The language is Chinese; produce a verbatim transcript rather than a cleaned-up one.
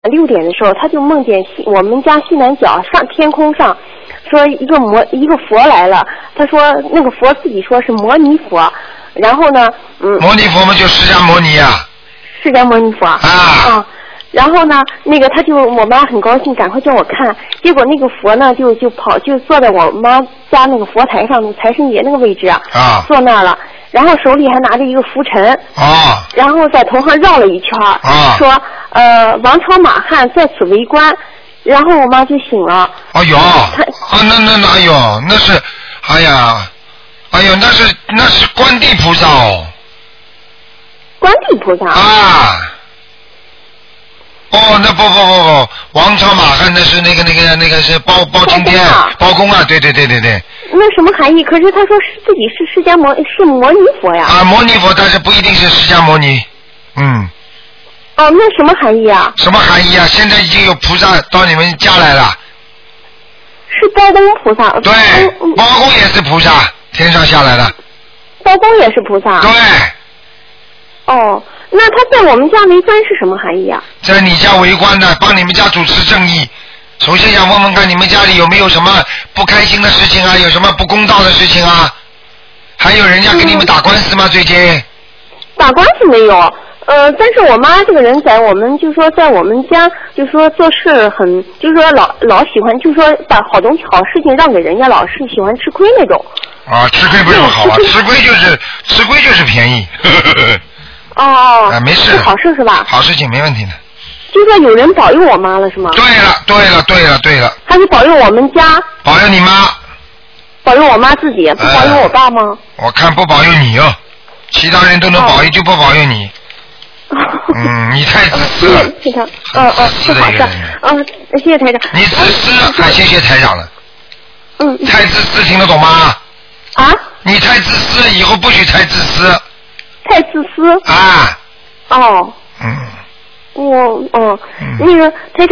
六点的时候，他就梦见西我们家西南角上天空上，说一个摩一个佛来了。他说那个佛自己说是摩尼佛，然后呢，嗯， 摩尼佛嘛就释迦摩尼啊。 释迦摩尼佛啊。啊然后呢，那个他就我妈很高兴，赶快叫我看。结果那个佛呢，就就跑就坐在我妈家那个佛台上，财神爷那个位置啊， 啊坐那儿了。然后手里还拿着一个浮尘， 啊， 然后在头上绕了一圈， 啊， 说呃王朝马汉在此为官，然后我妈就醒了。 哎呦，啊那那那哎呦那是，哎呀，哎呦那是那是观地菩萨哦。 观地菩萨。 啊。哦，那不不不不，王朝马汉那是那个那个那个是包包青天，包公啊，对对对对对。 那什么含义？可是他说是自己是释迦摩是摩尼佛呀。 啊，摩尼佛，但是不一定是释迦摩尼，嗯。 哦，那什么含义啊？ 什么含义啊？现在已经有菩萨到你们家来了。 是包公菩萨。 对，嗯、包公也是菩萨，天上下来的。 包公也是菩萨。 对。 哦。那他在我们家为官是什么含义啊？ 在你家为官的，帮你们家主持正义。首先想问问看，你们家里有没有什么不开心的事情啊？有什么不公道的事情啊？还有人家跟你们打官司吗？嗯、最近？ 打官司没有，呃，但是我妈这个人在我们就说在我们家就说做事很就说老老喜欢就说把好东西好事情让给人家，老是喜欢吃亏那种。 啊，吃亏不是好啊，吃亏就是吃亏就是便宜。呵呵呵哦， 啊，没事， 是好事是吧？ 好事情没问题的。 就说有人保佑我妈了是吗？ 对了，对了，对了，对了。 还是保佑我们家？ 保佑你妈。 保佑我妈自己，不保佑我爸吗？ 呃、我看不保佑你哦，其他人都能保佑，就不保佑你。哦、嗯，你太自私了。 谢谢台长。嗯嗯，是好事。嗯，谢谢台长。 你自私，还谢谢台长了。 嗯。 太自私，听得懂吗？ 啊？ 你太自私，以后不许太自私。 太自私啊！哦，嗯，我哦，嗯、那个台长。